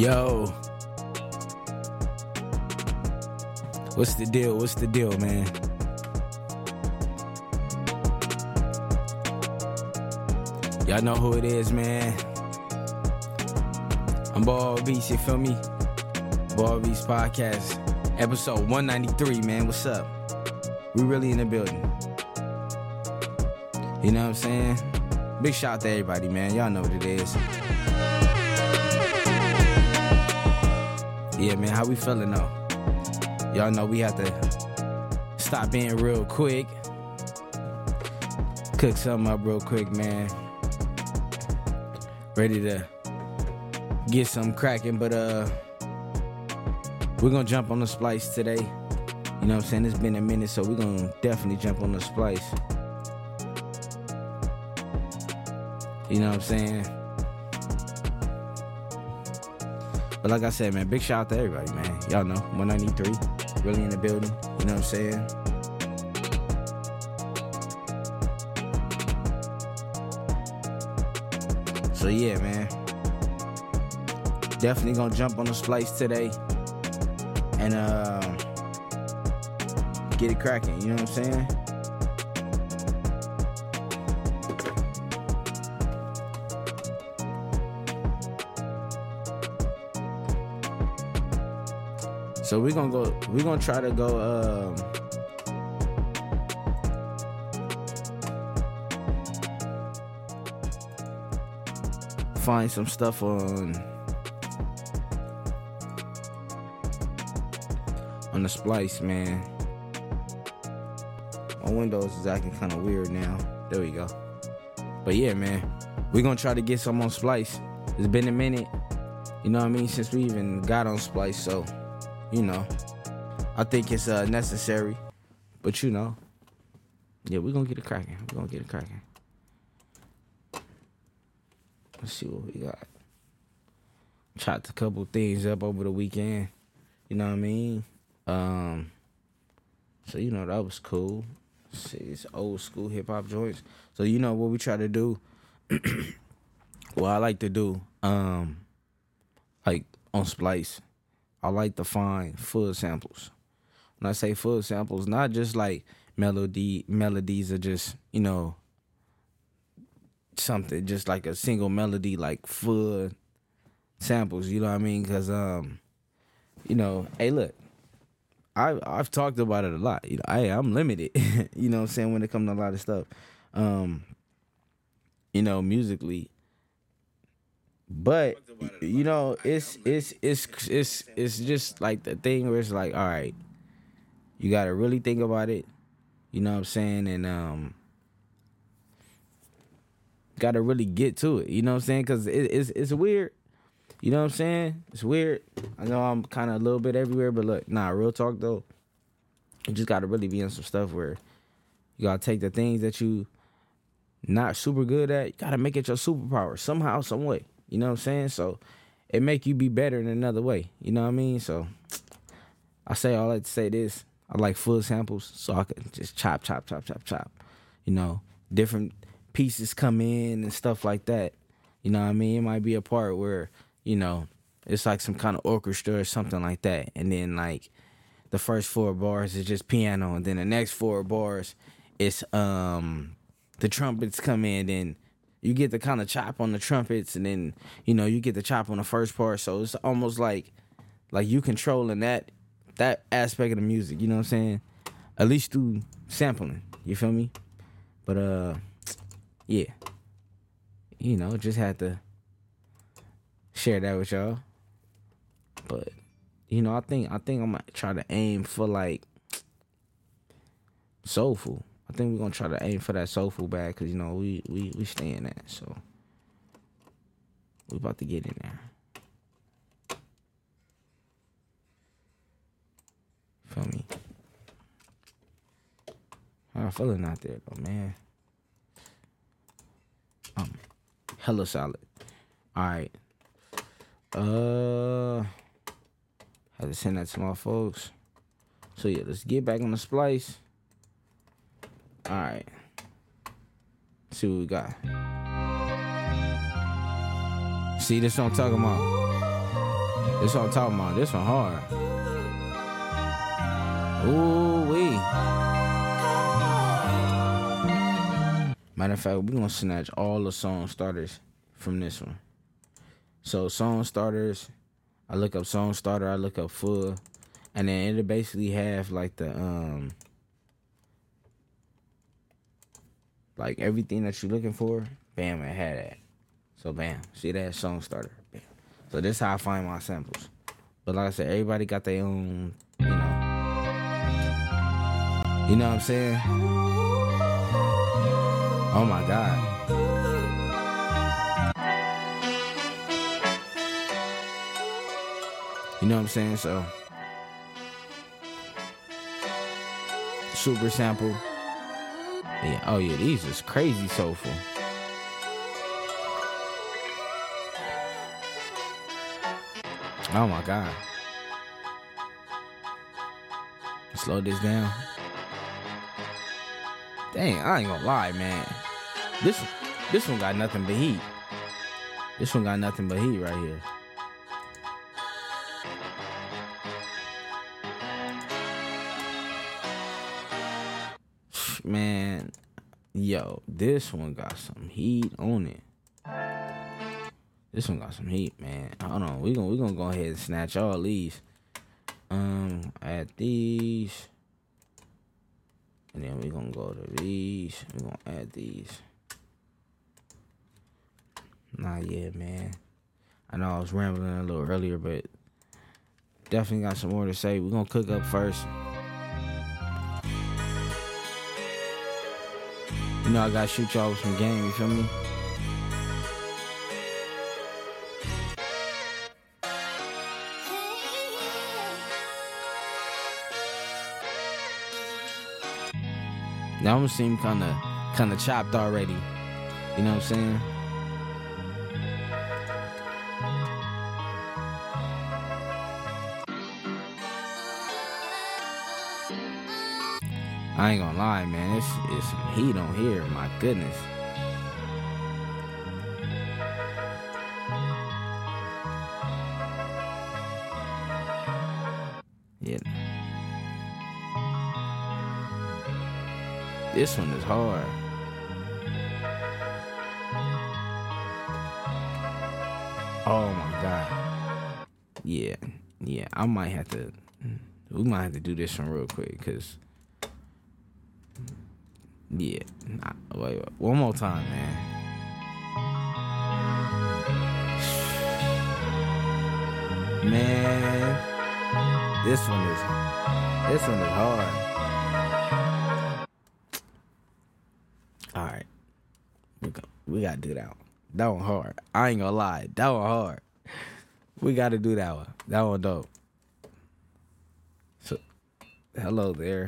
Yo. What's the deal? What's the deal, man? Y'all know who it is, man. I'm Ball Beast, you feel me? Ball Beast Podcast, episode 193, man. What's up? We really in the building. You know what I'm saying? Big shout out to everybody, man. Y'all know what it is. Yeah, man, how we feeling though? Y'all know we have to stop being real quick. Cook something up real quick, man. Ready to get some cracking, but we're gonna jump on the splice today. You know what I'm saying? It's been a minute, so we're gonna definitely jump on the splice. You know what I'm saying? But like I said, man, big shout out to everybody, man. Y'all know, 193, really in the building. You know what I'm saying? So yeah, man. Definitely gonna jump on the splice today and get it cracking. You know what I'm saying? So we're gonna try to go find some stuff on the splice, man. My Windows is acting kind of weird now. There we go. But yeah, man, we're gonna try to get some on splice. It's been a minute, you know what I mean, since we even got on splice, so you know, I think it's necessary. But you know, yeah, we're gonna get it cracking. Let's see what we got. Chopped a couple things up over the weekend. You know what I mean? So you know, that was cool. See, it's old school hip hop joints. So you know what we try to do? What I like to do, like on Splice, I like to find full samples. When I say full samples, not just like melodies are just, you know, something, just like a single melody, like full samples, you know what I mean? Because, you know, hey, look, I've talked about it a lot. You know, I'm limited, you know what I'm saying, when it comes to a lot of stuff, you know, musically. But you know, it's just like the thing where it's like, all right, you gotta really think about it, you know what I'm saying, and gotta really get to it, you know what I'm saying, because it's weird, you know what I'm saying, it's weird. I know I'm kind of a little bit everywhere, but look, real talk though, you just gotta really be in some stuff where you gotta take the things that you not super good at, you gotta make it your superpower somehow, some way. You know what I'm saying? So it make you be better in another way. You know what I mean? So I like to say this. I like full samples so I can just chop. You know, different pieces come in and stuff like that. You know what I mean? It might be a part where, you know, it's like some kind of orchestra or something like that. And then like the first 4 bars is just piano. And then the next 4 bars it's the trumpets come in, and you get the kind of chop on the trumpets, and then, you know, you get the chop on the first part. So it's almost like you controlling that aspect of the music, you know what I'm saying? At least through sampling, you feel me? But, yeah. You know, just had to share that with y'all. But, you know, I think I'm gonna try to aim for, like, soulful. I think we're going to try to aim for that soulful bag because, you know, we stay in that. So, we about to get in there. Feel me? How I feeling out there, though, man? Hella solid. All right. Had to send that to my folks. So, yeah, let's get back on the splice. All right. See what we got. See, this what I'm talking about. This what I'm talking about. This one hard. Ooh wee. Matter of fact, we're gonna snatch all the song starters from this one. So song starters, I look up song starter, I look up full, and then it'll basically have like the like everything that you're looking for. Bam, it had that. So bam, see that song starter. Bam. So this is how I find my samples. But like I said, everybody got their own, you know what I'm saying? Oh my God. You know what I'm saying? So super sample. Yeah, oh yeah, these is crazy soulful. Oh my God. Slow this down. Dang, I ain't gonna lie, man. This one got nothing but heat. This one got nothing but heat right here. Man, yo, this one got some heat on it. This one got some heat, man. Hold on, we gonna go ahead and snatch all these. Add these, and then we gonna go to these. We gonna add these. Nah, yeah, man. I know I was rambling a little earlier, but definitely got some more to say. We gonna cook up first. You know I gotta shoot y'all with some game. You feel me? That one seem kind of chopped already. You know what I'm saying? I ain't gonna lie, man. It's some heat on here. My goodness. Yeah. This one is hard. Oh my God. Yeah. I might have to. We might have to do this one real quick, cause. Yeah. Wait. One more time, man. Man, this one is hard. All right, we gotta do that one. That one hard. I ain't gonna lie, that one hard. We gotta do that one. That one dope. So, hello there.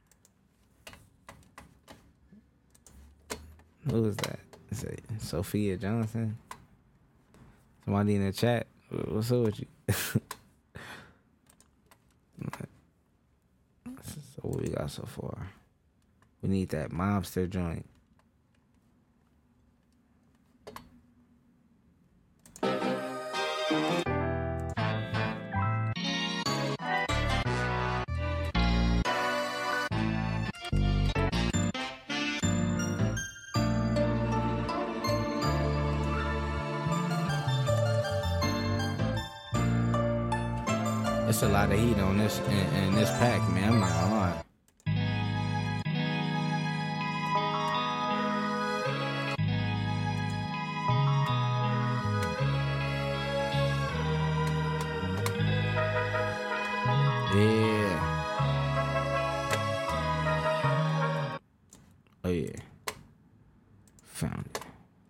Who is that? Is it Sophia Johnson? Somebody in the chat? What's up with you? So what we got so far? We need that mobster joint. It's a lot of heat on this in this pack, man. I'm not gonna lie. Yeah. Oh yeah. Found it.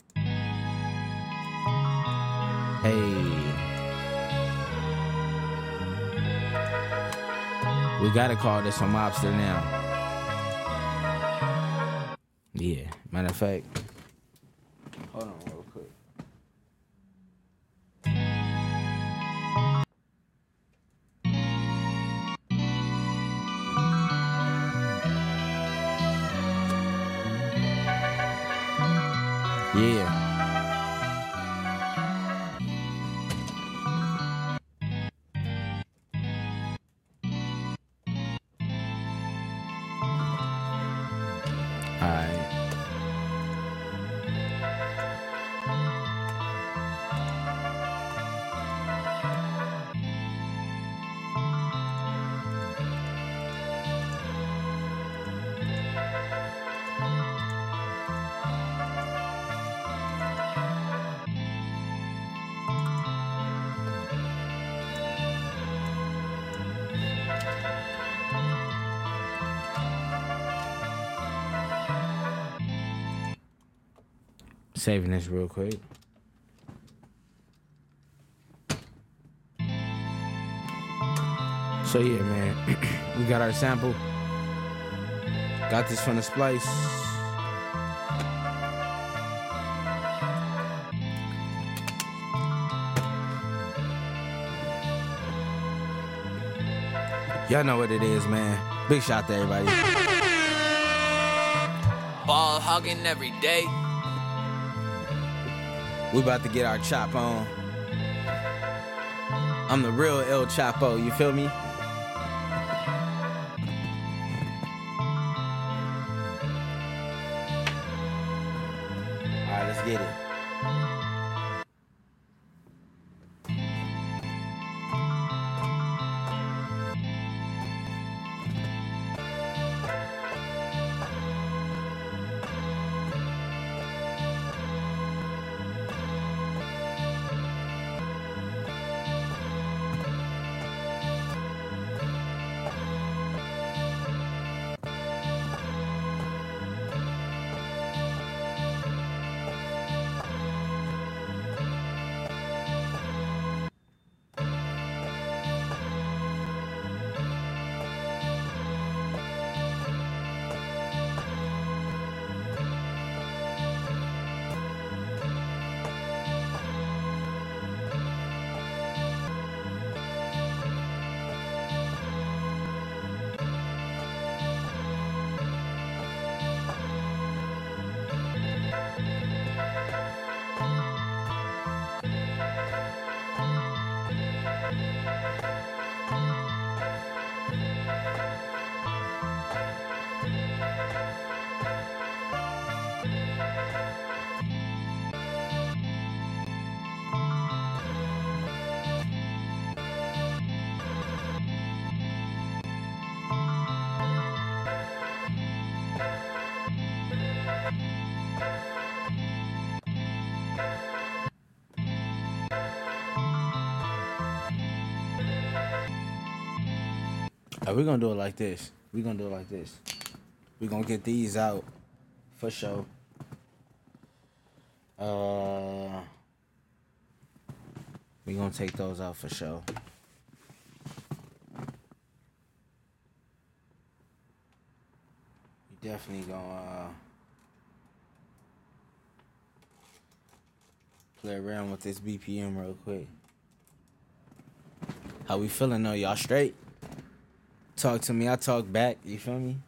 Hey. We gotta call this a mobster now. Yeah, matter of fact. Hold on real quick. Yeah. Alright. Saving this real quick. So yeah, man, we got our sample. Got this from the Splice. Y'all know what it is, man. Big shout out to everybody. Ball hogging every day. We about to get our chop on. I'm the real El Chapo, you feel me? Alright, let's get it. We're gonna do it like this. We're gonna get these out for sure. We're gonna take those out for sure. We definitely gonna play around with this BPM real quick. How we feeling though? Y'all straight? Talk to me, I talk back, you feel me?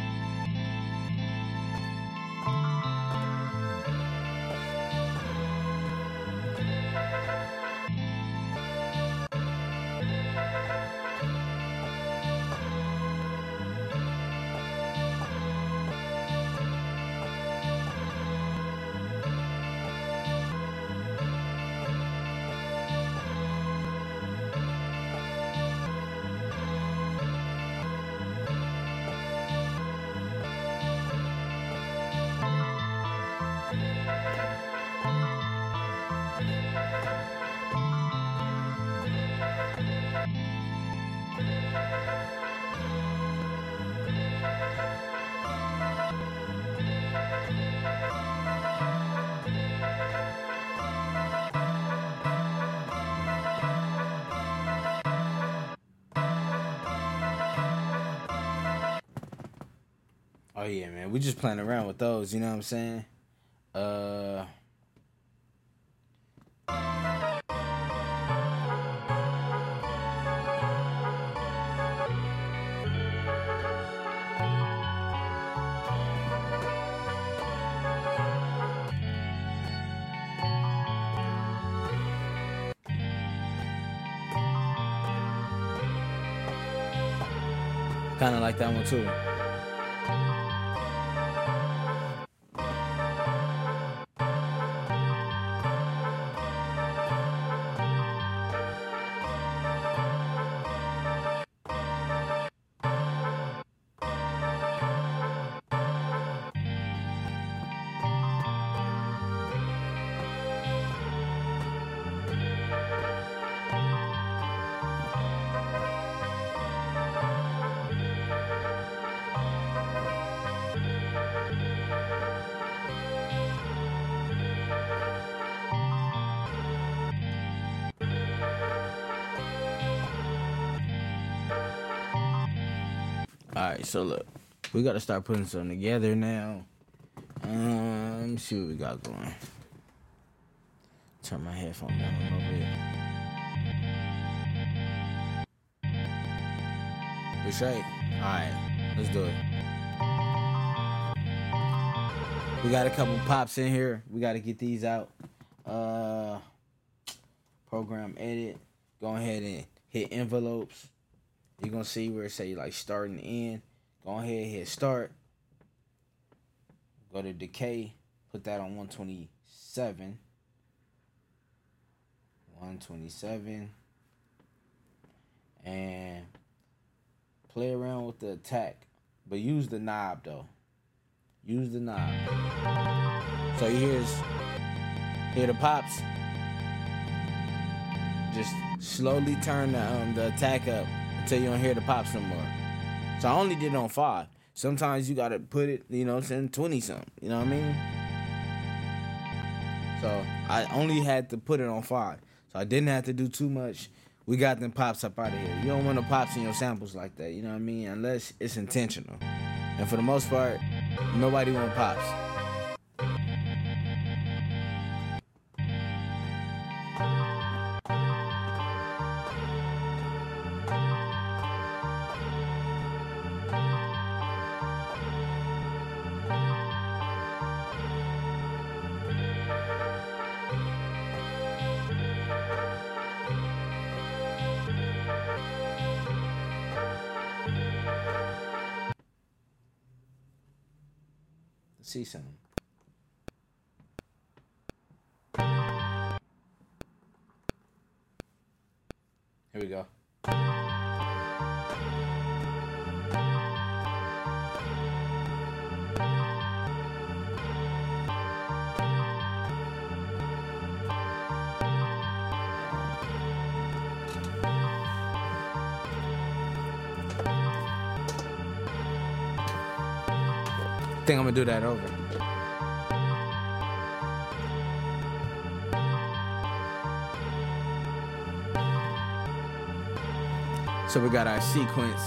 Oh yeah, man. We just playing around with those, you know what I'm saying? Kind of like that one too. Alright, so look. We gotta start putting something together now. Let me see what we got going. Turn my headphone down a little bit. We straight? Alright, let's do it. We got a couple pops in here. We gotta get these out. Program edit. Go ahead and hit envelopes. You're gonna see where it say like start and end. Go ahead and hit start. Go to decay. Put that on 127. 127. And play around with the attack. But use the knob though. Use the knob. So hear the pops. Just slowly turn the attack up until you don't hear the pops no more. So I only did it on 5. Sometimes you gotta put it, 20 something. You know what I mean? So I only had to put it on 5. So I didn't have to do too much. We got them pops up out of here. You don't want the pops in your samples like that, you know what I mean? Unless it's intentional. And for the most part, nobody want pops. See something. Here we go. I think I'm gonna do that over. So we got our sequence.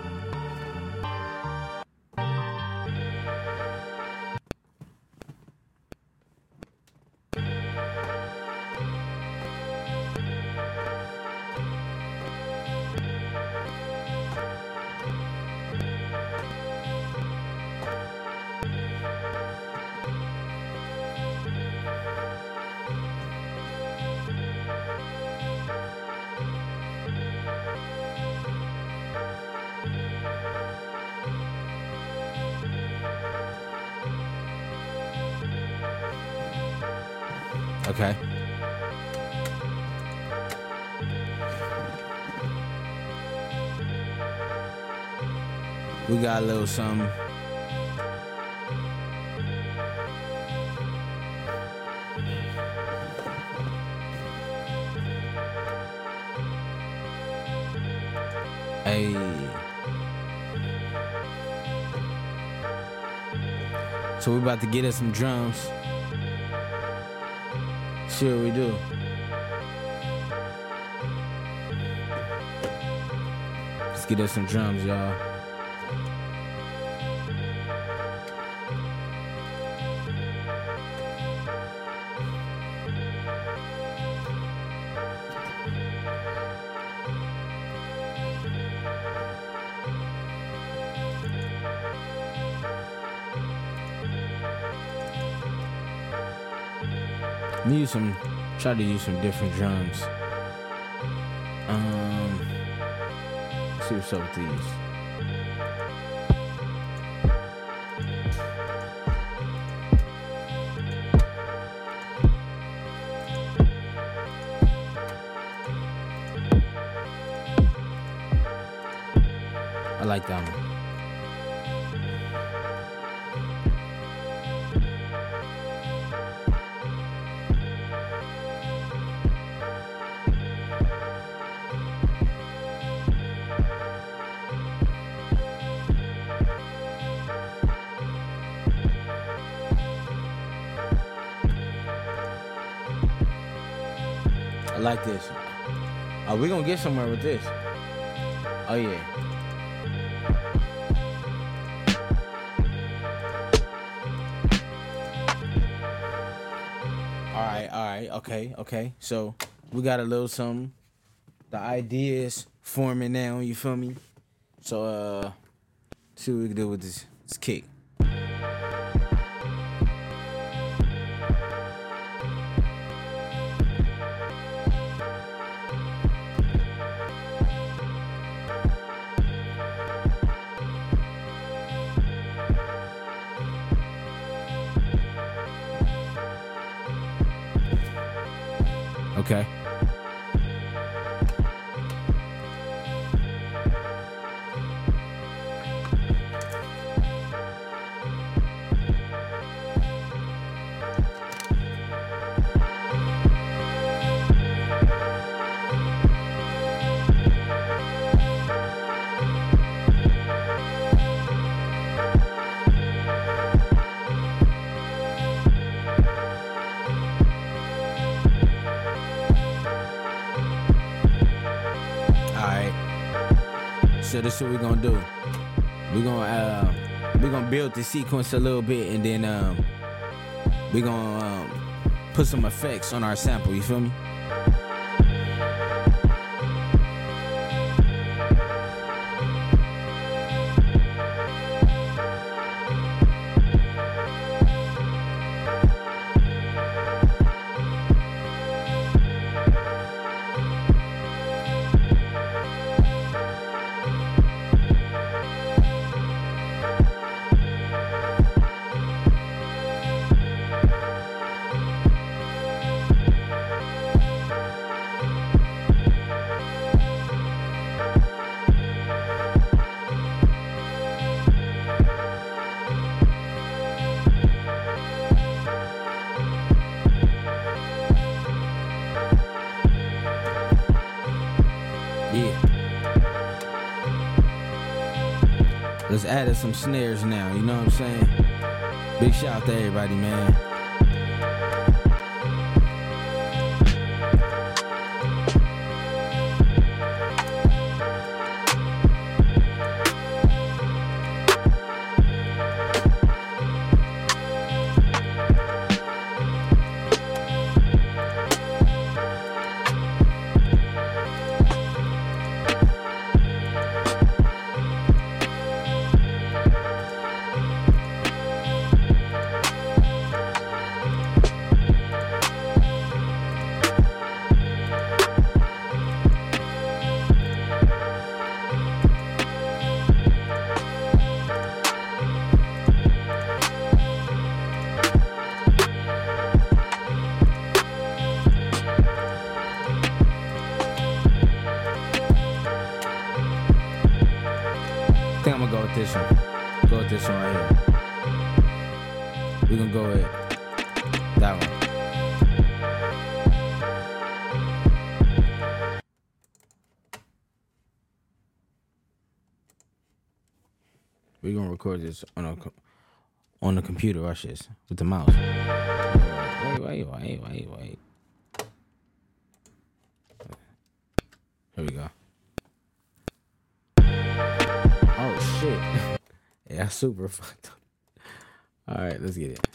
Okay. We got a little something. Hey. So we about to get us some drums. See what we do. Let's get us some drums, y'all. Try to use some different drums. Let's see what's up with these. I like that one. I like this. Oh, we're gonna get somewhere with this. Oh yeah. right. Okay. So we got a little something. The idea is forming now. You feel me? So see what we can do with this kick. Okay. So this is what we're gonna do. We're gonna build the sequence a little bit, and then we're gonna put some effects on our sample. You feel me? Let's add some snares now, you know what I'm saying? Big shout out to everybody, man. I think I'm gonna go with this one. Go with this one right here. We're gonna go with that one. We're gonna record this on the computer. Watch this with the mouse. Wait. Here we go. Oh shit. Yeah, super fucked up. Alright, let's get it.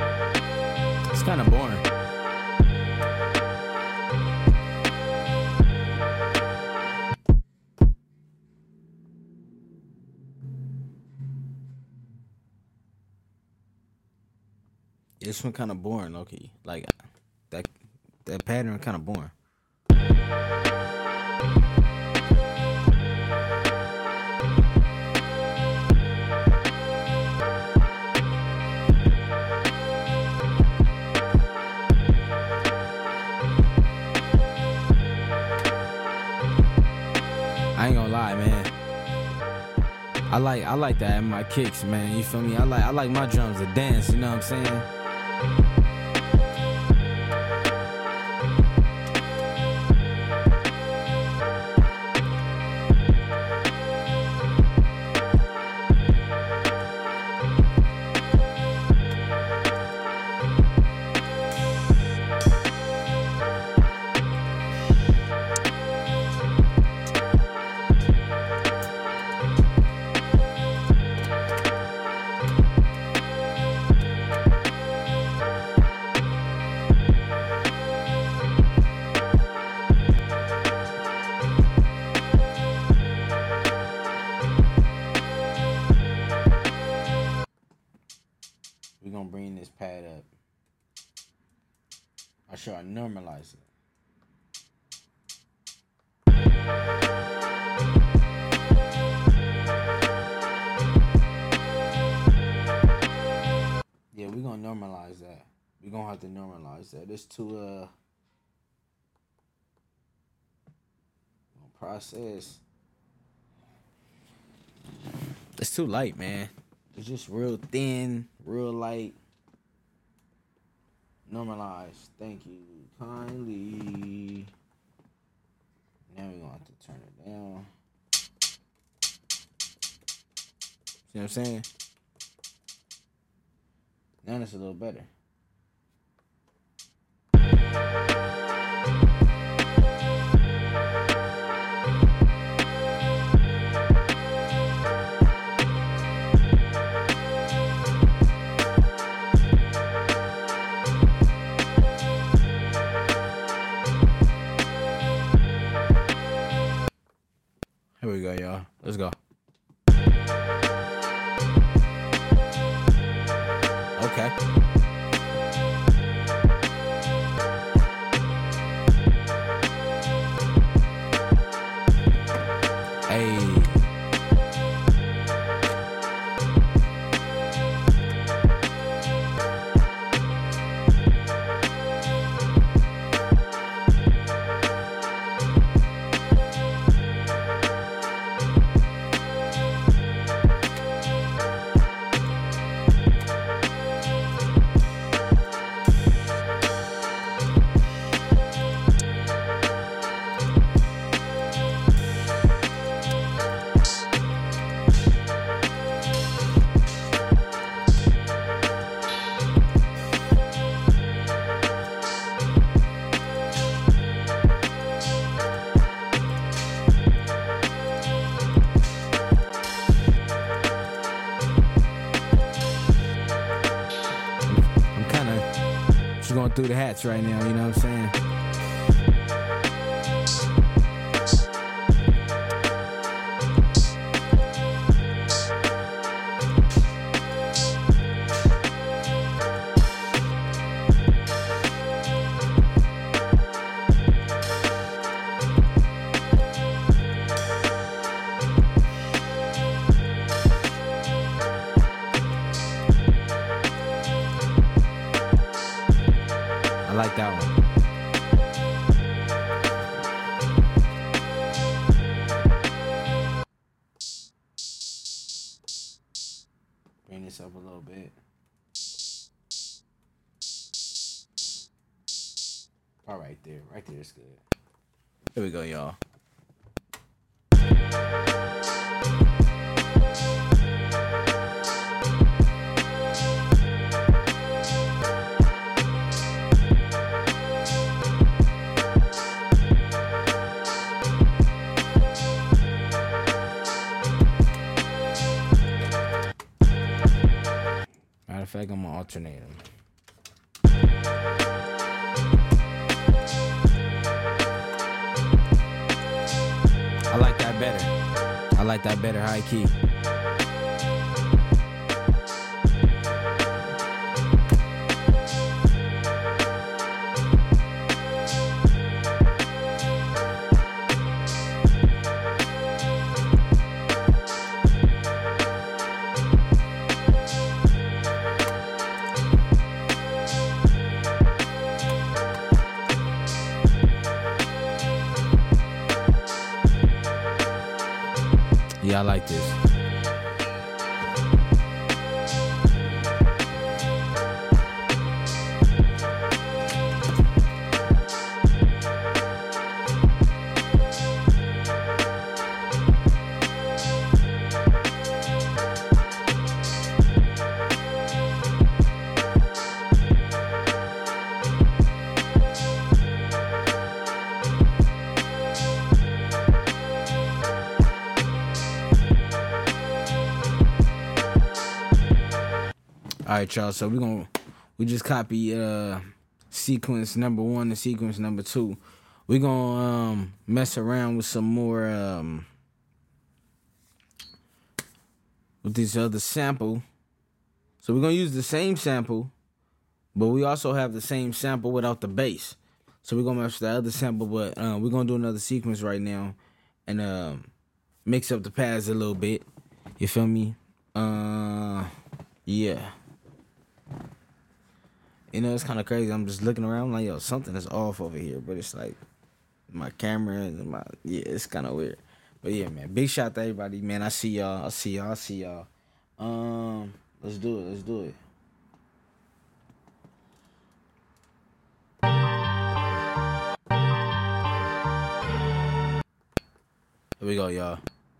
It's kind of boring. This one kind of boring, low-key. Like, that pattern kind of boring. I ain't gonna lie, man. I like that in my kicks, man. You feel me? I like my drums to dance. You know what I'm saying? We're gonna bring this pad up. Or should I normalize it? Yeah, we're gonna normalize that. We're gonna have to normalize that. It's too process. It's too light, man. It's just real thin, real light. Normalized. Thank you kindly. Now we're gonna have to turn it down. See what I'm saying? Now it's a little better. Here we go, y'all. Let's go. Okay. Hey. Going through the hats right now, you know what I'm saying? I like that one. Bring this up a little bit. All right there. Right there is good. Here we go, y'all. Matter of fact, I'm gonna alternate them. I like that better. I like that better high key. Yeah, I like this. All right, y'all. So we just copy sequence number 1 and sequence number 2. We gonna mess around with some more with this other sample. So we're gonna use the same sample, but we also have the same sample without the bass. So we're gonna mess with the other sample, but we're gonna do another sequence right now and mix up the pads a little bit. You feel me? Yeah. You know, it's kind of crazy. I'm just looking around, I'm like, yo, something is off over here. But it's like my camera and it's kind of weird. But yeah, man, big shout to everybody, man. I see y'all. Let's do it. Here we go, y'all.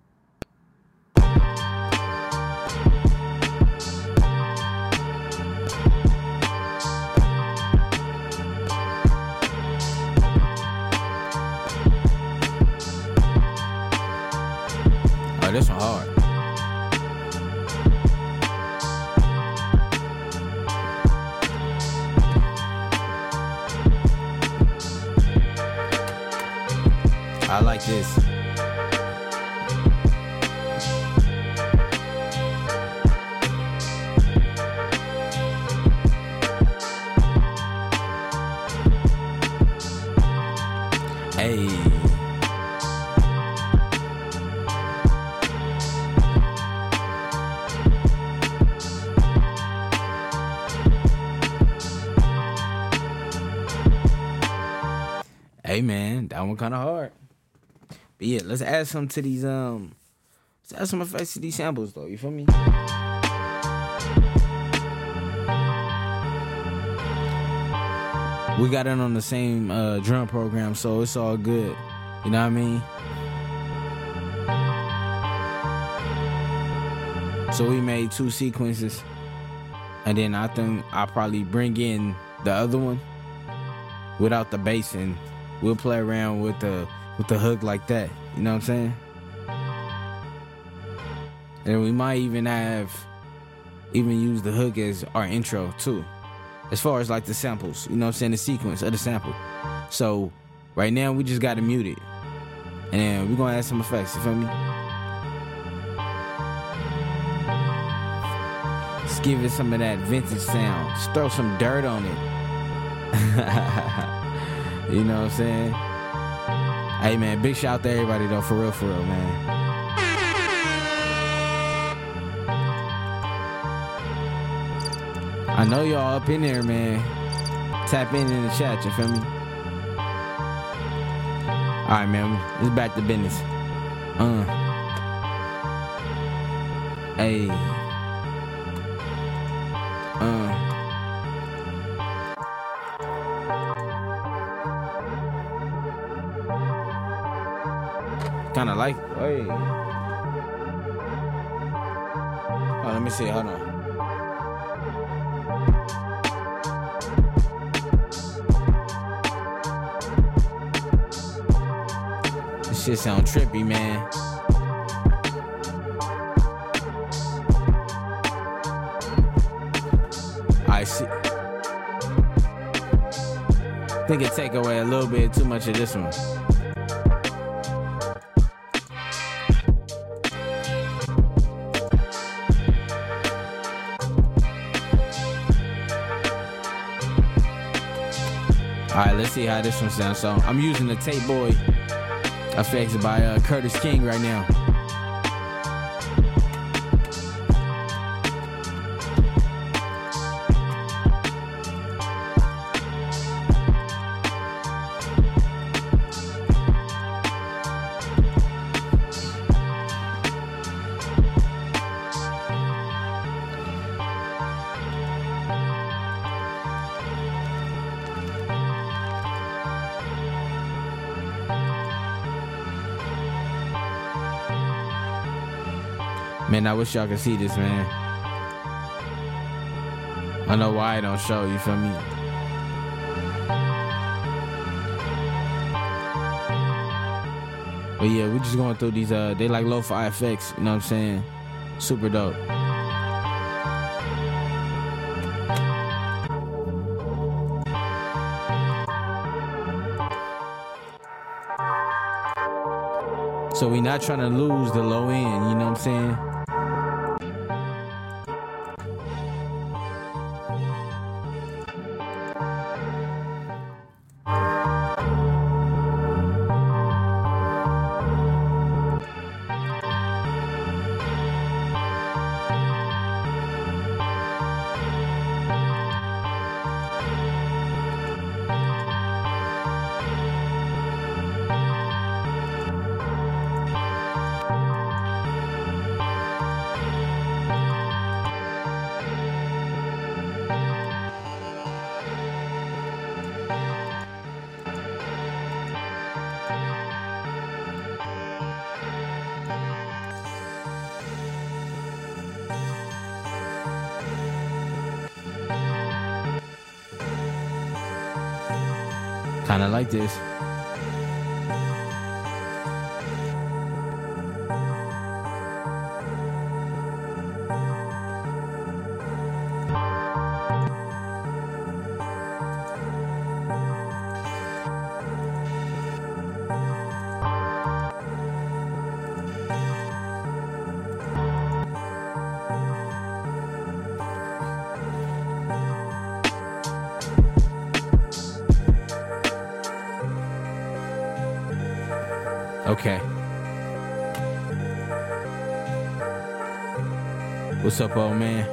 This one hard. I like this. Hey. Hey man, that one kind of hard. But yeah, let's add some to these let's add some effects to these samples though. You feel me? We got it on the same drum program, so it's all good. You know what I mean? So we made 2 sequences, and then I think I'll probably bring in the other one without the bass, and we'll play around with the hook like that. You know what I'm saying? And we might even use the hook as our intro too, as far as like the samples. You know what I'm saying? The sequence of the sample. So right now we just got to mute it, and then we're gonna add some effects. You feel me? Let's give it some of that vintage sound. Just throw some dirt on it. You know what I'm saying? Hey man, big shout out to everybody though, for real, man. I know y'all up in there, man. Tap in the chat, you feel me? Alright man, it's back to business. Hey. Kinda like, hey. Oh, let me see, hold on. This shit sound trippy, man. I see. I think it take away a little bit too much of this one. Alright, let's see how this one sounds. So I'm using the Tape Boy effects by Curtis King right now. Man, I wish y'all could see this, man. I know why it don't show, you feel me? But yeah, we just going through these, they like lo-fi effects, you know what I'm saying? Super dope. So we not trying to lose the low end, you know what I'm saying? Kinda like this. Okay. What's up, old man?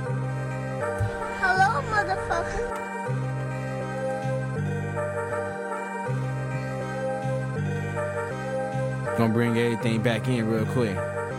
Hello, motherfucker. Gonna bring everything back in real quick.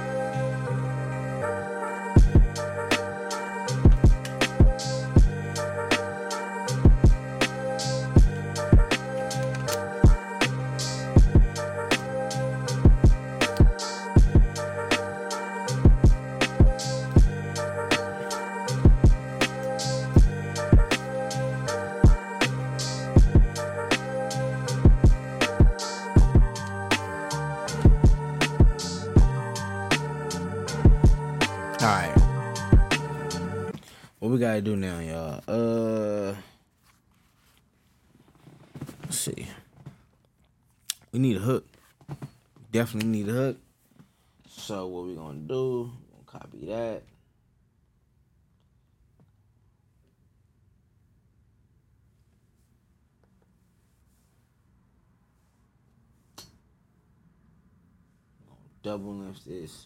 Alright. What we gotta do now, y'all? Let's see. We need a hook. Definitely need a hook. So what we gonna do? We're gonna copy that. Double lift this.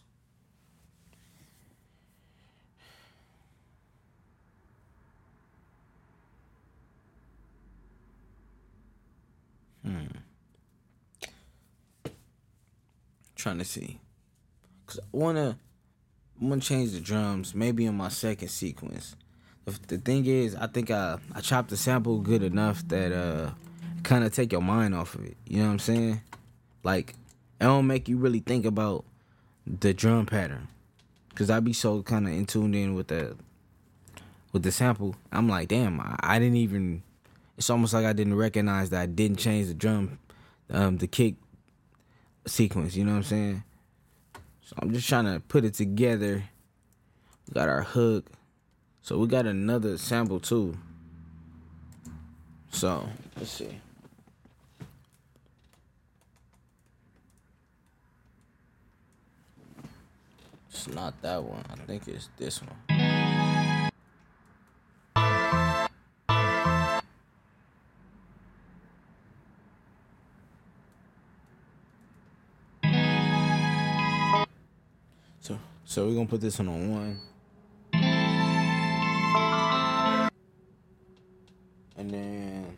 Trying to see, cause I wanna change the drums maybe in my second sequence. The thing is, I think I chopped the sample good enough that kind of take your mind off of it. You know what I'm saying? Like, it don't make you really think about the drum pattern, cause I be so kind of in tuned in with the sample. I'm like, damn, I didn't even. It's almost like I didn't recognize that I didn't change the drum, the kick sequence, you know what I'm saying? So I'm just trying to put it together. We got our hook. So we got another sample too. So, let's see. It's not that one. I think it's this one. So we're gonna put this one on one. And then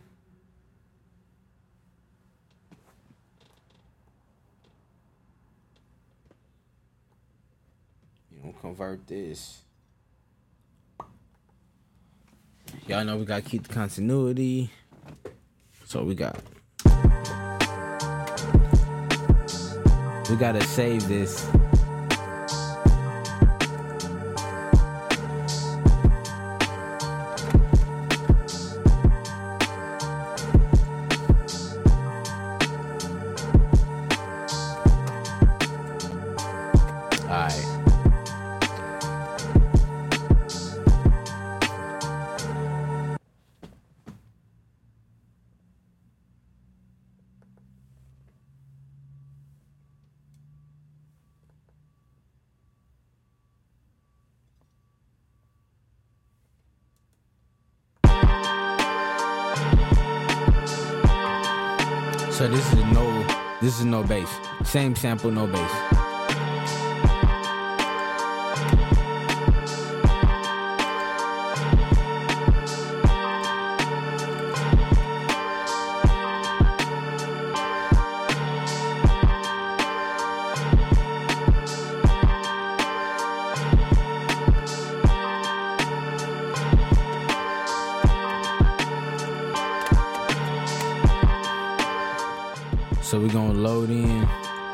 convert this. Y'all know we gotta keep the continuity. So we gotta save this. So this is no bass. Same sample, no bass. So we're gonna load in.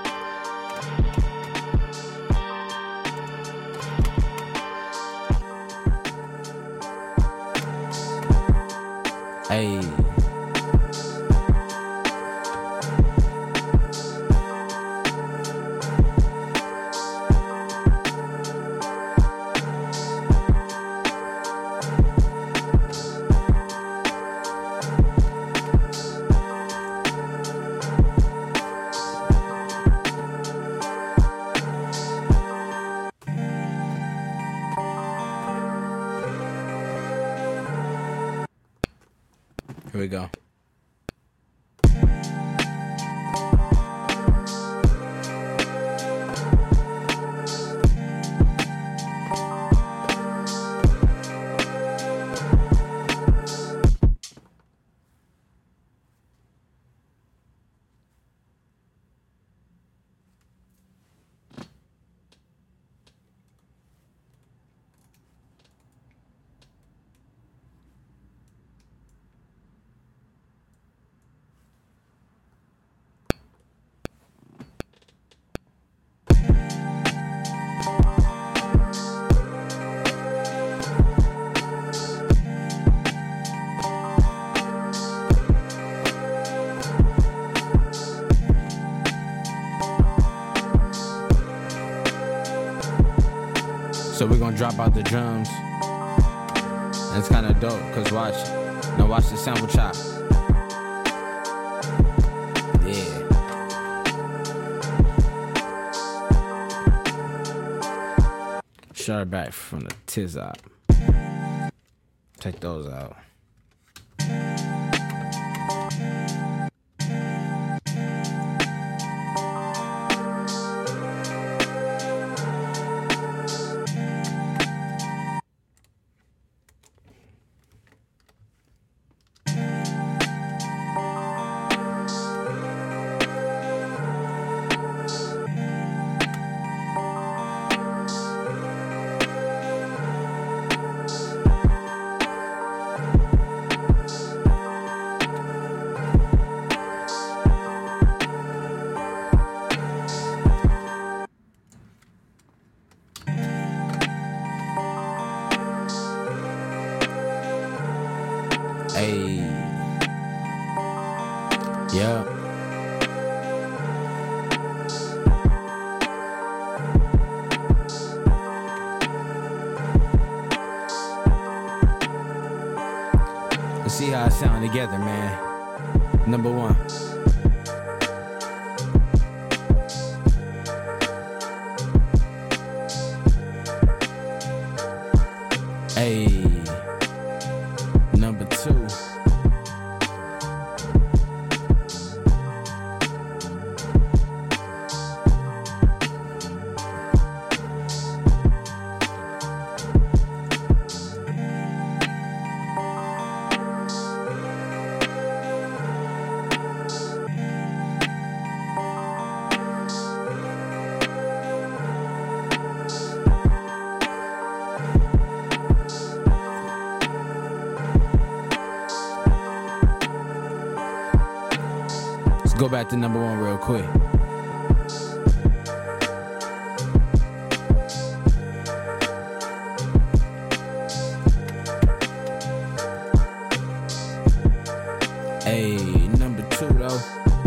Hey. Here we go. So we're gonna drop out the drums. And it's kind of dope, cause watch. Now watch the sample chop. Yeah. Shut it back from the tiz up. Take those out. Hey. Yeah. Let's see how it sound together, man. Number one. Hey. Number two. Go back to number one real quick. Hey, number two though.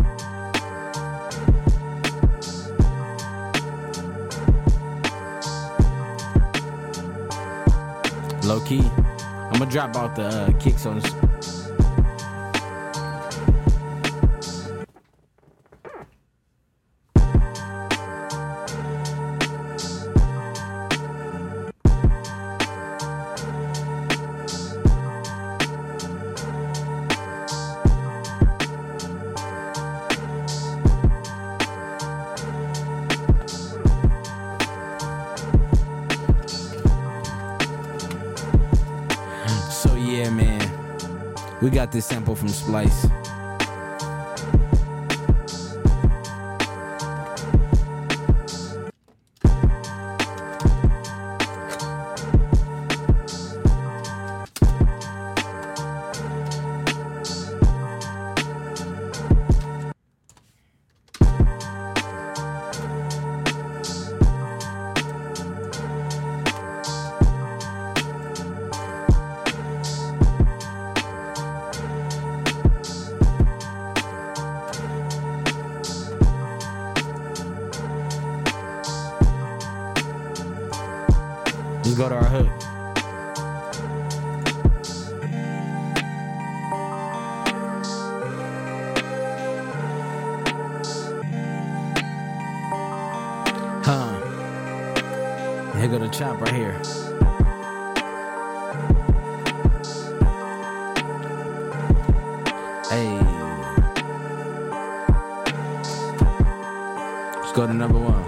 Low key. I'm gonna drop out the kicks on this. We got this sample from Splice. Let's go to our hook. Here go the chop right here. Hey. Let's go to number one.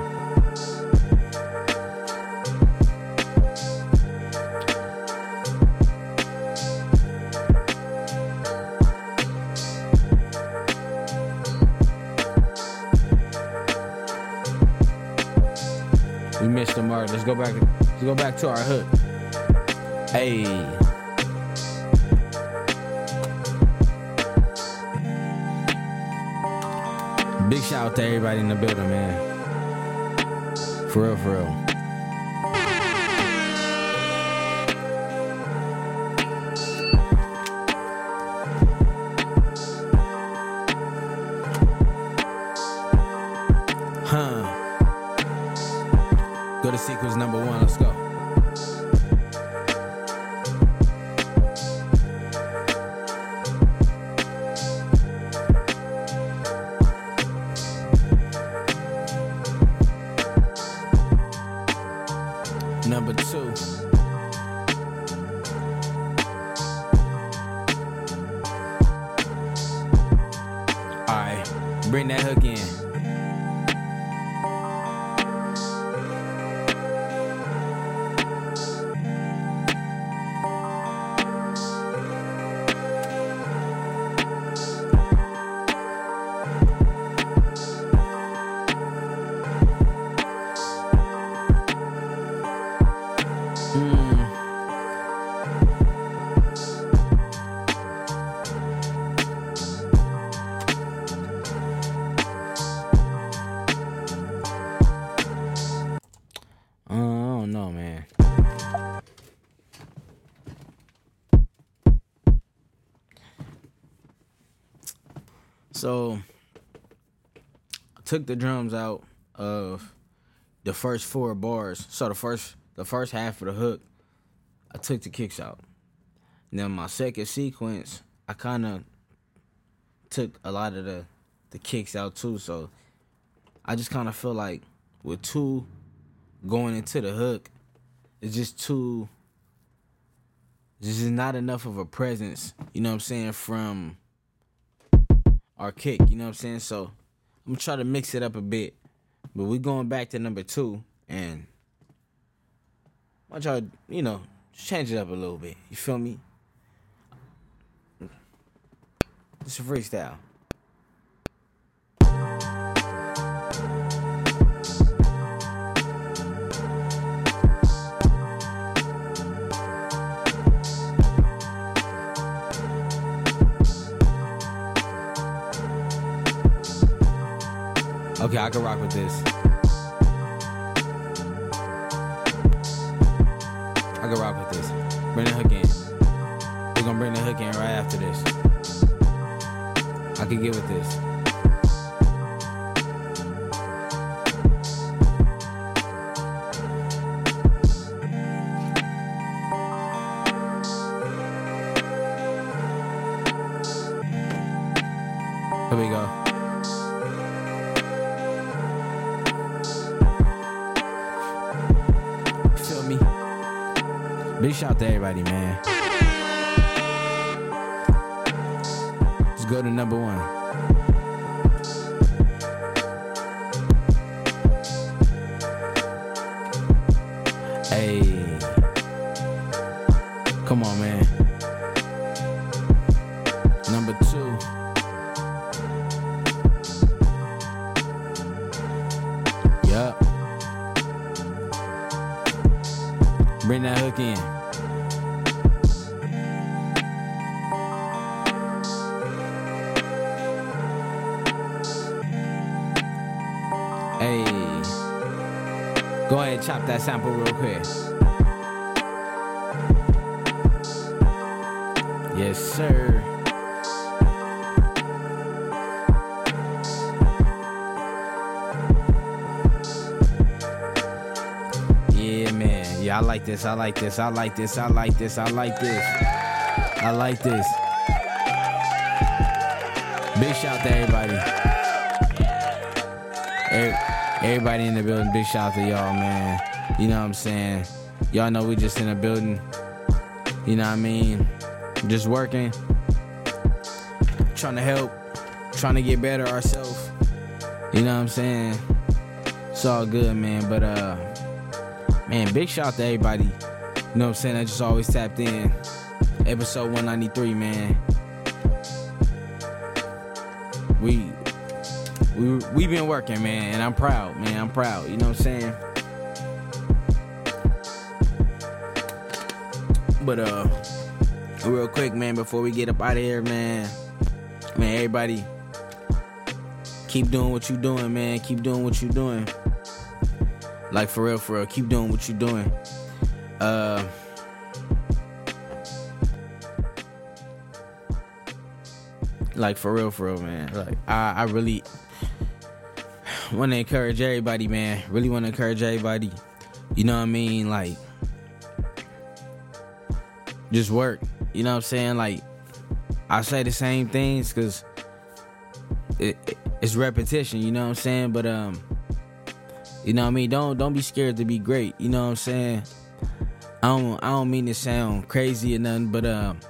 We missed the mark. Let's go back to our hook. Hey. Big shout out to everybody in the building, man. For real, for real. Go to sequence number one, let's go. Number two. Alright, bring that hook in. I don't know, man. So I took the drums out of the first 4 bars. So the first half of the hook, I took the kicks out. Now my second sequence, I kind of took a lot of the kicks out too. So I just kind of feel like with 2 going into the hook, it's just not enough of a presence, you know what I'm saying, from our kick, you know what I'm saying? So I'm gonna try to mix it up a bit. But we going back to number 2, and I'm gonna try to, just change it up a little bit. You feel me? It's a freestyle. Okay, I can rock with this. I can rock with this. Bring the hook in. We're gonna bring the hook in right after this. I can get with this. Here we go. Big shout out to everybody, man. Let's go to number 1. Hey. Come on, man. 2. Yup. Bring that hook in. Hey. Go ahead and chop that sample real quick. Yes, sir. Yeah, man. Yeah, I like this. I like this. I like this. I like this. I like this. I like this. Big shout to everybody. Everybody in the building. Big shout to y'all, man. You know what I'm saying? Y'all know we just in the building. You know what I mean? Just working. Trying to help. Trying to get better ourselves. You know what I'm saying? It's all good, man. But, man, big shout to everybody. You know what I'm saying? I just always tapped in. Episode 193, man. We been working, man, and I'm proud, man. I'm proud. You know what I'm saying? But real quick, man, before we get up out of here, man, everybody, keep doing what you doing, man. Keep doing what you doing. Like for real, keep doing what you doing. Like for real, man. Like I really want to encourage everybody, man. Really want to encourage everybody. You know what I mean? Like, just work. You know what I'm saying? Like, I say the same things because it's repetition. You know what I'm saying? But you know what I mean? Don't be scared to be great. You know what I'm saying? I don't mean to sound crazy or nothing, but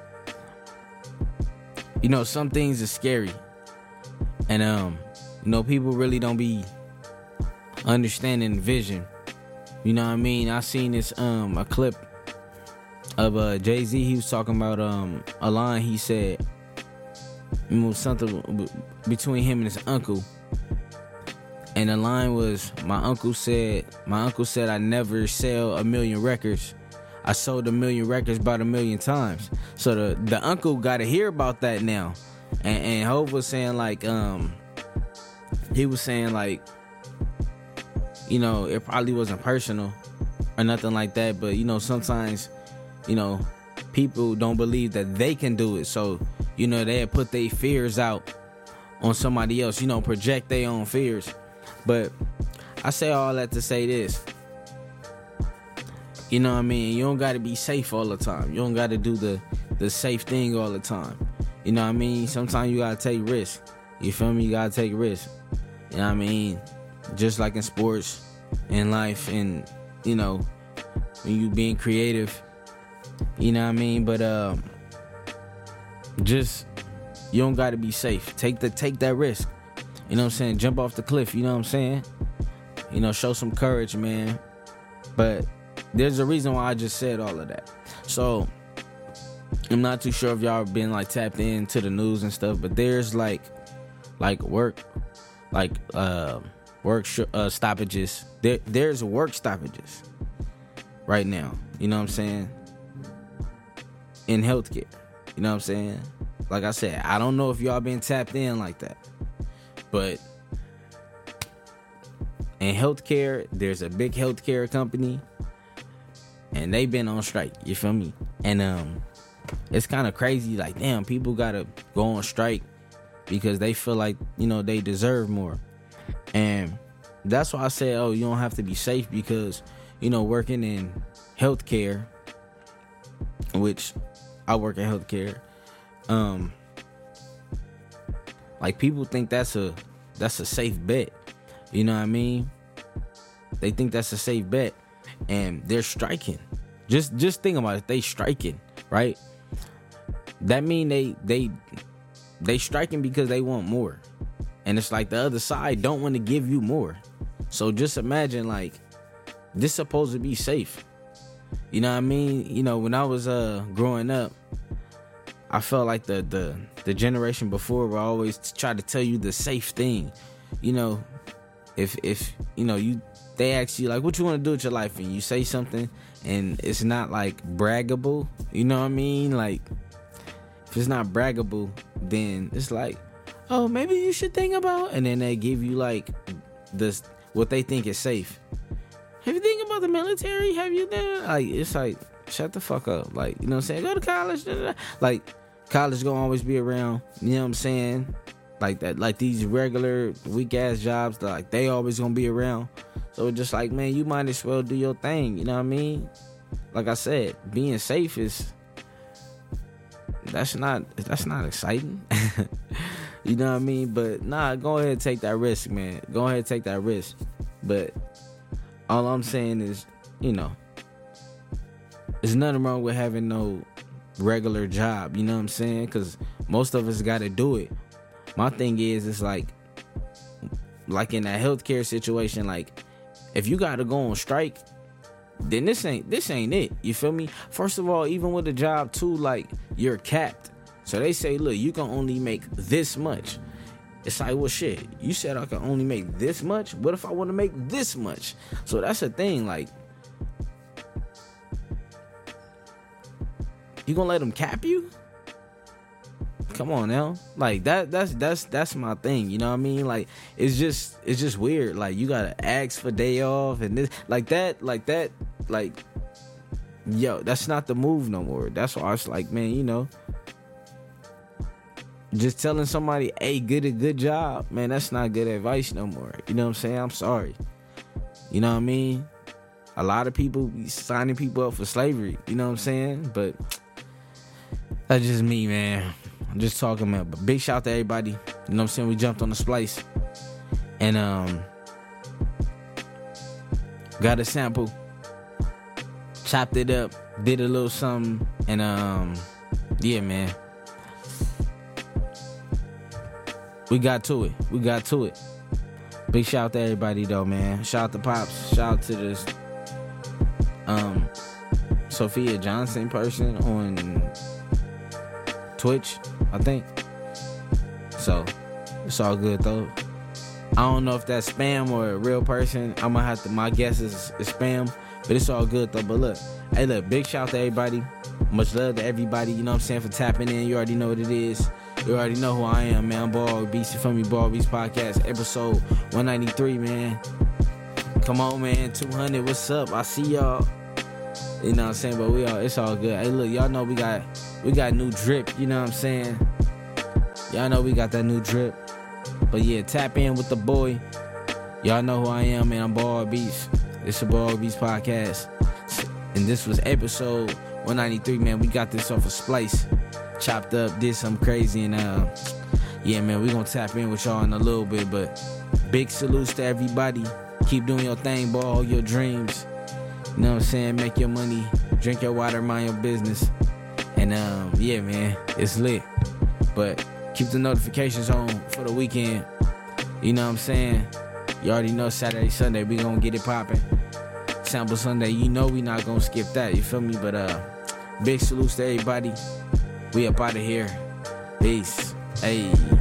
you know, some things are scary, and you know, people really don't be understanding vision. You know what I mean? I seen this a clip of Jay-Z. He was talking about a line he said, you know, something between him and his uncle. And the line was, my uncle said I never sell 1 million records. I sold 1 million records about 1 million times. So the uncle got to hear about that now. And Hov was saying like, he was saying like, you know, it probably wasn't personal or nothing like that. But, you know, sometimes, you know, people don't believe that they can do it. So, you know, they put their fears out on somebody else, you know, project their own fears. But I say all that to say this. You know what I mean? You don't got to be safe all the time. You don't got to do the safe thing all the time. You know what I mean? Sometimes you got to take risks. You feel me? You got to take risks. You know what I mean? Just like in sports, in life, and, you know, when you being creative. You know what I mean? But just, you don't got to be safe. Take that risk. You know what I'm saying? Jump off the cliff. You know what I'm saying? You know, show some courage, man. But there's a reason why I just said all of that. So I'm not too sure if y'all been like tapped into the news and stuff, but there's like work stoppages. There's work stoppages right now. You know what I'm saying? In healthcare. You know what I'm saying? Like I said, I don't know if y'all been tapped in like that, but in healthcare, there's a big healthcare company, and they been on strike. You feel me? And it's kind of crazy. Like, damn, people gotta go on strike because they feel like, you know, they deserve more. And that's why I say, oh, you don't have to be safe, because, you know, working in healthcare, which I work in healthcare, like, people think that's a safe bet. You know what I mean? They think that's a safe bet, and they're striking. Just think about it. They striking, right? That mean they striking because they want more, and it's like the other side don't want to give you more. So just imagine, like, this supposed to be safe. You know what I mean? You know, when I was growing up, I felt like the generation before will always try to tell you the safe thing. You know, if you know they ask you like, what you want to do with your life, and you say something and it's not like braggable, you know what I mean? Like, if it's not braggable, then it's like, oh, maybe you should think about, and then they give you like this what they think is safe. Have you think about the military? Have you done? Like, it's like, shut the fuck up. Like, you know what I'm saying? Go to college. Like, college gonna always be around. You know what I'm saying? Like that, like these regular weak ass jobs, like they always gonna be around. So it's just like, man, you might as well do your thing. You know what I mean? Like I said, being safe is that's not exciting. You know what I mean? But nah, go ahead and take that risk, man. Go ahead and take that risk. But all I'm saying is, you know, there's nothing wrong with having no regular job. You know what I'm saying? Because most of us got to do it. My thing is, it's like in that healthcare situation, like if you got to go on strike, then this ain't it. You feel me? First of all, even with a job too, like you're capped. So they say, look, you can only make this much. It's like, well, shit, you said I can only make this much. What if I want to make this much? So that's the thing. Like, you gonna let them cap you? Come on now. Like that's my thing. You know what I mean? Like, it's just weird. Like, you gotta ask for day off and this, like that. Like, yo, that's not the move no more. That's why I was like, man, you know, just telling somebody, hey, get a good job, man, that's not good advice no more. You know what I'm saying? I'm sorry. You know what I mean? A lot of people be signing people up for slavery. You know what I'm saying? But that's just me, man. I'm just talking about. But big shout out to everybody. You know what I'm saying? We jumped on the splice. And got a sample. Chopped it up. Did a little something. And yeah, man. We got to it. Big shout out to everybody though, man. Shout out to Pops. Shout out to this Sophia Johnson person on Twitch, I think. So it's all good though. I don't know if that's spam or a real person. I'm gonna have to, my guess is spam, but it's all good though. But look, hey, look, big shout out to everybody. Much love to everybody, you know what I'm saying, for tapping in. You already know what it is. You already know who I am, man. Ball Beats, you feel me? Ball Beats Podcast, episode 193, man. Come on, man. 200, what's up? I see y'all. You know what I'm saying? But it's all good. Hey, look, y'all know we got new drip, you know what I'm saying? Y'all know we got that new drip. But yeah, tap in with the boy. Y'all know who I am, man. I'm Ball Beats. It's the Ball Beats Podcast. And this was episode 193, man. We got this off of Splice. Chopped up, did something crazy, and yeah, man, we gonna tap in with y'all in a little bit. But big salutes to everybody. Keep doing your thing, ball, your dreams. You know what I'm saying? Make your money, drink your water, mind your business. And yeah, man, it's lit. But keep the notifications on for the weekend. You know what I'm saying? You already know Saturday, Sunday, we gonna get it popping. Sample Sunday, you know we not gonna skip that, you feel me? But big salutes to everybody. We up out of here. Peace. Hey.